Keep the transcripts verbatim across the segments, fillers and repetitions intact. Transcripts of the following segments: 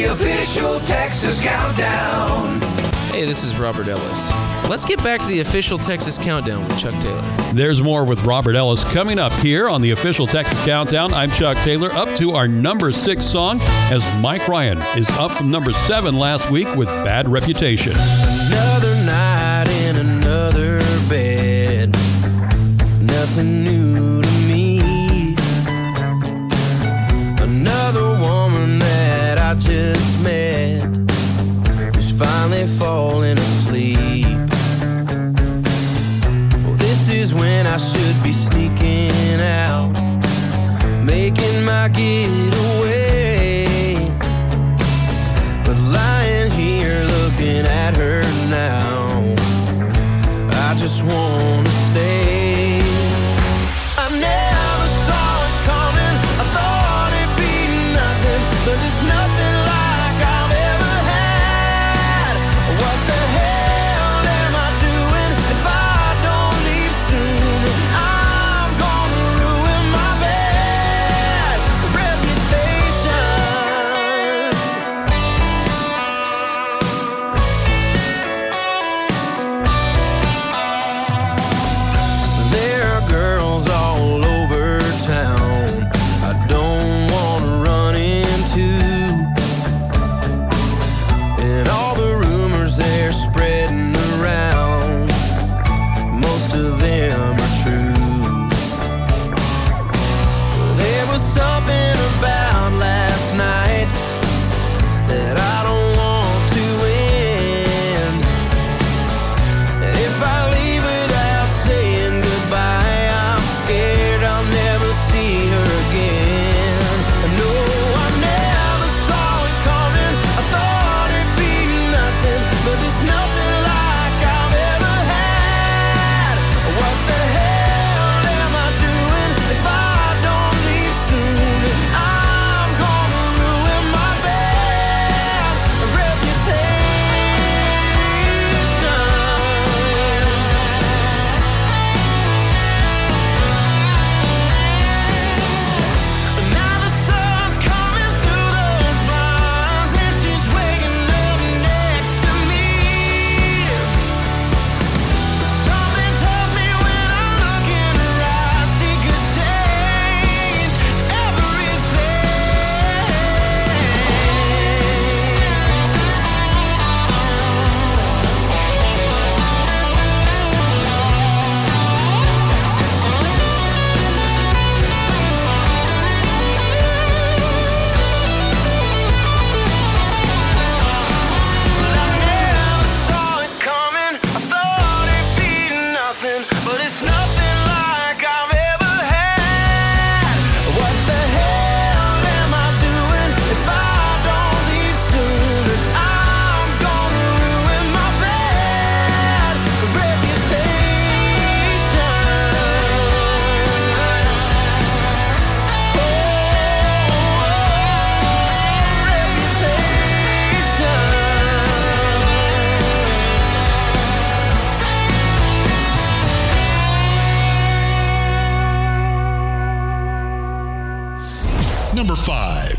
The official Texas Countdown. Hey, this is Robert Ellis. Let's get back to the official Texas Countdown with Chuck Taylor. There's more with Robert Ellis coming up here on the official Texas Countdown. I'm Chuck Taylor, up to our number six song as Mike Ryan is up from number seven last week with Bad Reputation. Another night in another bed, nothing new to me. Another woman that I just met is finally falling asleep. Well, this is when I should be sneaking out, making my getaway. But lying here looking at her now, I just want to stay. I never saw it coming, I thought it'd be nothing, but there's nothing like I've ever had. What the hell am I doing if I don't leave soon? I'm gonna ruin my bad reputation. There are girls all over town I don't want to run into, and all the rumors they're spreading around, most of them are true. There was something about last night that I don't want to end, and if I leave without saying goodbye, I'm scared I'll never see her again. No, I never saw it coming, I thought it'd be nothing, but there's nothing like I've ever had. What the hell am I doing if I don't leave soon? I'm gonna ruin my bad reputation. Now the sun's coming through those blinds, and she's waking up next to me. Something tells me when I look in her eyes, she could change everything. I never saw it coming, I thought it'd be nothing, but it's nothing like I've ever had. What the hell am I doing if I don't leave soon? I'm gonna ruin my bad reputation. Number five.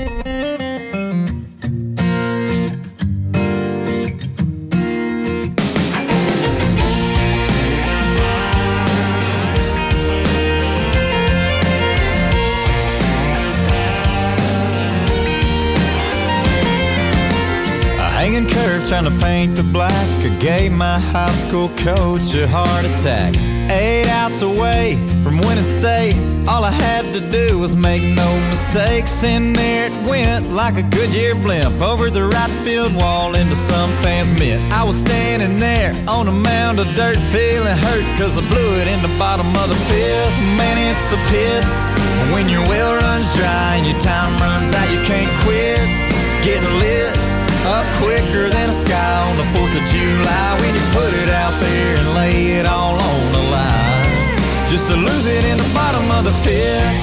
Hanging curve, trying to paint the black. I gave my high school coach a heart attack. Eight outs away from winning state. All I had to do was make no mistakes. And there it went like a Goodyear blimp over the right field wall into some fan's mitt. I was standing there on a mound of dirt, feeling hurt cause I blew it in the bottom of the fifth. Man, it's the pits. When your well runs dry and your time runs out, you can't quit. Getting lit up quicker than a sky on the fourth of July, when you put it out there and lay it all on the line, just to lose it in the bottom of the fifth.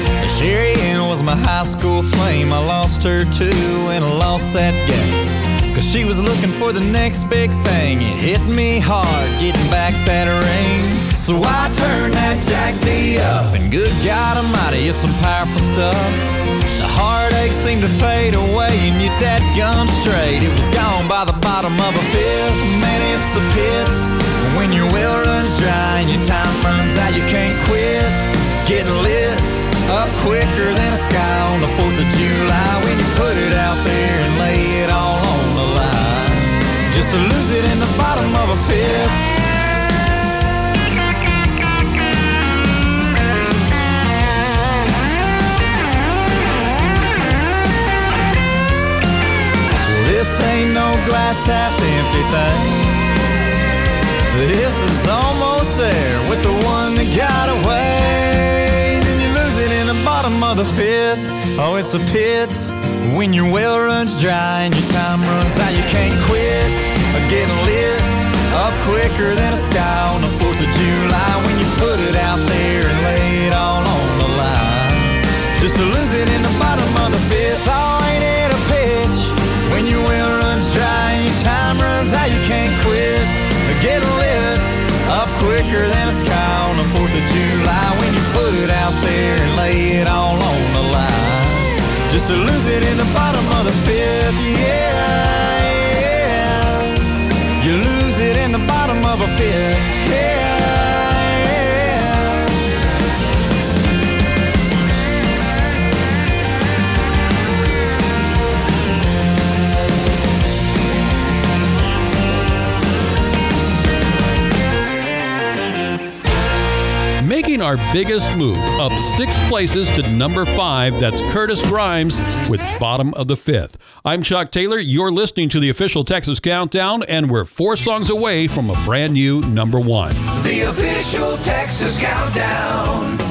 Sherry Ann was my high school flame. I lost her too and I lost that game. Cause she was looking for the next big thing. It hit me hard, getting back that ring. So I turned that Jack D up, and good God Almighty, it's some powerful stuff. The heartache seemed to fade away, and you dadgum straight. It was gone by the bottom of a fifth. Man, it's a pits. When your well runs dry and your time runs out, you can't quit. Getting lit up quicker than a sky on the fourth of July. When you put it out there and lay it all on the line, just to lose it in the bottom of a fifth. This ain't no glass half empty thing. This is almost there with the one that got away. Then you lose it in the bottom of the fifth. Oh, it's a pits. When your well runs dry and your time runs out, you can't quit. Getting lit up quicker than a sky on the fourth of July. When you put it out there and lay it all on the line, just to lose it in the bottom of the fifth. Oh, ain't it a pitch? When your well runs dry and your time runs out, you can't quit. Getting lit up quicker than a sky on the fourth of July. When you put it out there and lay it all on the line, just to lose it in the bottom of the fifth. Yeah, yeah. You lose it in the bottom of a fifth. Yeah. Making our biggest move up six places to number five, that's Curtis Grimes with Bottom of the Fifth. I'm Chuck Taylor. You're listening to the official Texas Countdown, and we're four songs away from a brand new number one. The official Texas Countdown.